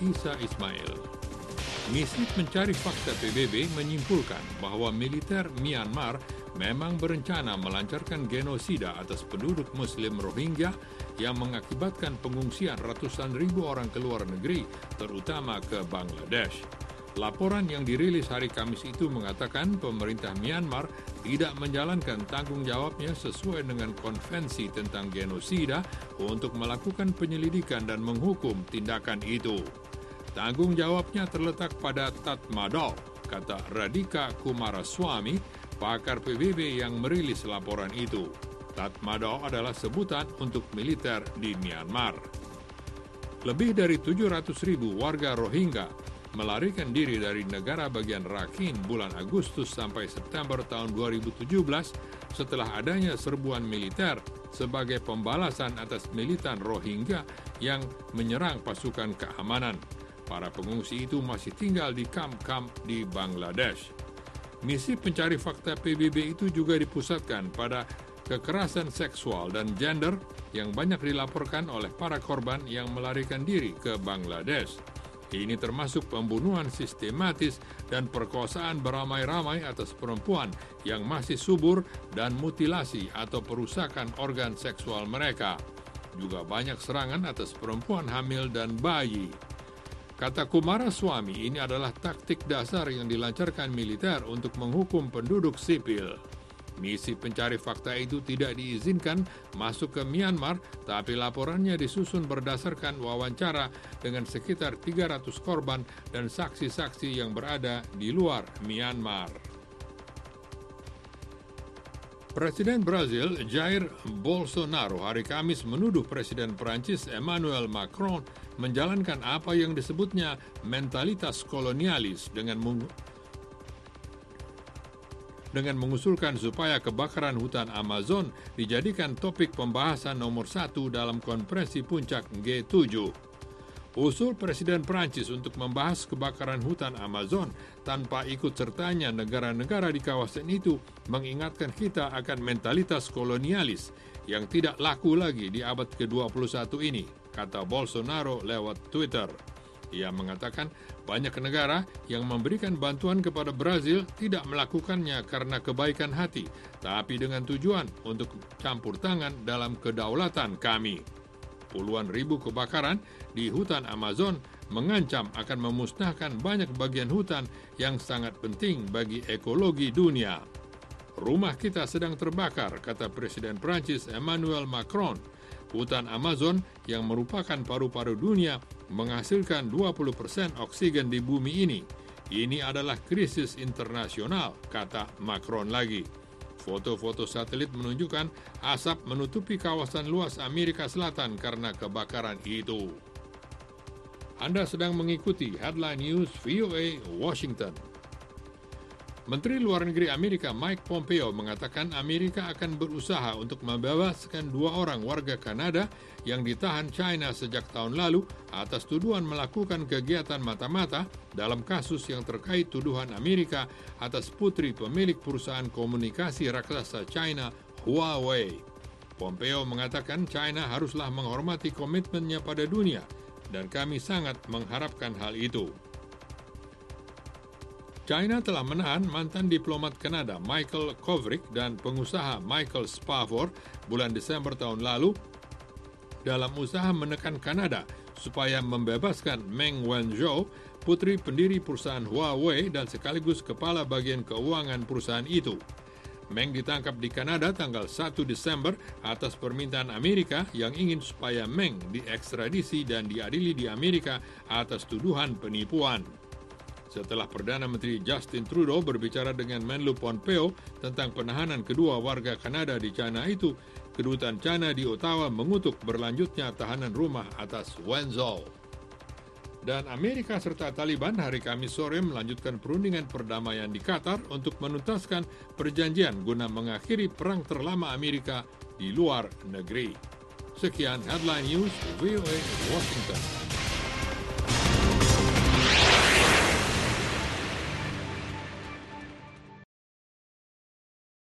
Isa Ismail. Misi pencari fakta PBB menyimpulkan bahwa militer Myanmar memang berencana melancarkan genosida atas penduduk Muslim Rohingya yang mengakibatkan pengungsian ratusan ribu orang ke luar negeri, terutama ke Bangladesh. Laporan yang dirilis hari Kamis itu mengatakan pemerintah Myanmar tidak menjalankan tanggung jawabnya sesuai dengan konvensi tentang genosida untuk melakukan penyelidikan dan menghukum tindakan itu. Tanggung jawabnya terletak pada Tatmadaw, kata Radhika Kumaraswamy, pakar PBB yang merilis laporan itu. Tatmadaw adalah sebutan untuk militer di Myanmar. Lebih dari 700.000 warga Rohingya melarikan diri dari negara bagian Rakhine bulan Agustus sampai September tahun 2017 setelah adanya serbuan militer sebagai pembalasan atas militan Rohingya yang menyerang pasukan keamanan. Para pengungsi itu masih tinggal di kamp-kamp di Bangladesh. Misi pencari fakta PBB itu juga dipusatkan pada kekerasan seksual dan gender yang banyak dilaporkan oleh para korban yang melarikan diri ke Bangladesh. Ini termasuk pembunuhan sistematis dan perkosaan beramai-ramai atas perempuan yang masih subur dan mutilasi atau perusakan organ seksual mereka. Juga banyak serangan atas perempuan hamil dan bayi. Kata Kumaraswamy, ini adalah taktik dasar yang dilancarkan militer untuk menghukum penduduk sipil. Misi pencari fakta itu tidak diizinkan masuk ke Myanmar, tapi laporannya disusun berdasarkan wawancara dengan sekitar 300 korban dan saksi-saksi yang berada di luar Myanmar. Presiden Brazil Jair Bolsonaro hari Kamis menuduh Presiden Prancis Emmanuel Macron menjalankan apa yang disebutnya mentalitas kolonialis dengan mengusulkan supaya kebakaran hutan Amazon dijadikan topik pembahasan nomor 1 dalam konferensi puncak G7. Usul Presiden Prancis untuk membahas kebakaran hutan Amazon tanpa ikut sertanya negara-negara di kawasan itu mengingatkan kita akan mentalitas kolonialis yang tidak laku lagi di abad ke-21 ini, kata Bolsonaro lewat Twitter. Ia mengatakan banyak negara yang memberikan bantuan kepada Brazil tidak melakukannya karena kebaikan hati, tapi dengan tujuan untuk campur tangan dalam kedaulatan kami. Puluhan ribu kebakaran di hutan Amazon mengancam akan memusnahkan banyak bagian hutan yang sangat penting bagi ekologi dunia. Rumah kita sedang terbakar, kata Presiden Prancis Emmanuel Macron. Hutan Amazon yang merupakan paru-paru dunia menghasilkan 20% oksigen di bumi ini. Ini adalah krisis internasional, kata Macron lagi. Foto-foto satelit menunjukkan asap menutupi kawasan luas Amerika Selatan karena kebakaran itu. Anda sedang mengikuti Headline News VOA Washington. Menteri Luar Negeri Amerika Mike Pompeo mengatakan Amerika akan berusaha untuk membebaskan 2 orang warga Kanada yang ditahan China sejak tahun lalu atas tuduhan melakukan kegiatan mata-mata dalam kasus yang terkait tuduhan Amerika atas putri pemilik perusahaan komunikasi raksasa China, Huawei. Pompeo mengatakan China haruslah menghormati komitmennya pada dunia dan kami sangat mengharapkan hal itu. China telah menahan mantan diplomat Kanada Michael Kovrig dan pengusaha Michael Spavor bulan Desember tahun lalu dalam usaha menekan Kanada supaya membebaskan Meng Wanzhou, putri pendiri perusahaan Huawei dan sekaligus kepala bagian keuangan perusahaan itu. Meng ditangkap di Kanada tanggal 1 Desember atas permintaan Amerika yang ingin supaya Meng diekstradisi dan diadili di Amerika atas tuduhan penipuan. Setelah Perdana Menteri Justin Trudeau berbicara dengan Menlu Pompeo tentang penahanan kedua warga Kanada di China itu, kedutaan China di Ottawa mengutuk berlanjutnya tahanan rumah atas Wanzhou. Dan Amerika serta Taliban hari Kamis sore melanjutkan perundingan perdamaian di Qatar untuk menuntaskan perjanjian guna mengakhiri perang terlama Amerika di luar negeri. Sekian Headline News VOA Washington.